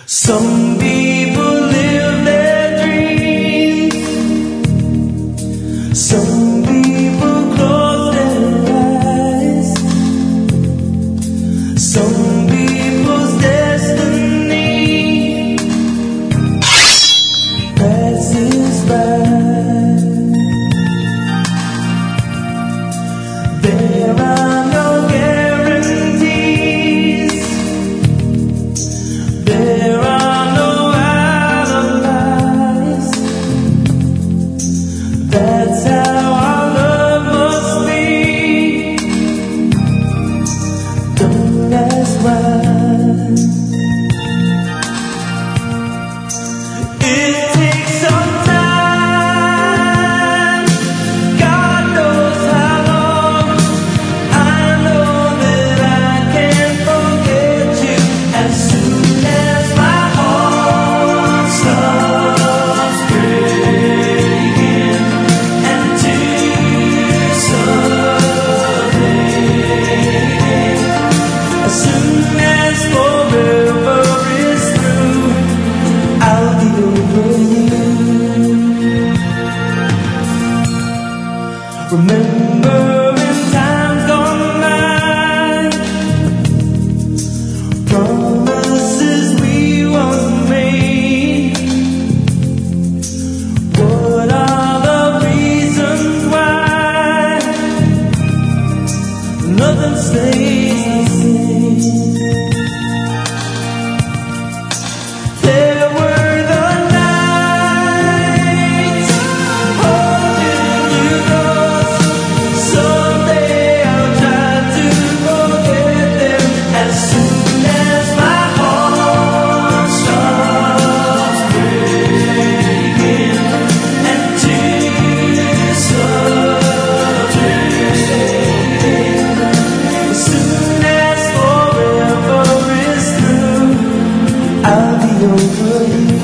Some people live their dreams. Some people close their eyes. Some people's destiny passes by. There are no guarantees. There are no alibis. That's how our love must be. Don't ask why. It takes some time. God knows how long. I know that I can't forget you as soon as my heart stops breaking and tears start raining. As soon as forever is through, I'll be over you. Remember in times gone by, promises we once made. What are the reasons why nothing stays the same? There were the nights holding you close. Someday I'll try to forget them as soon as my heart stops breaking and tears start raining. As soon as forever is through, I'll be over you.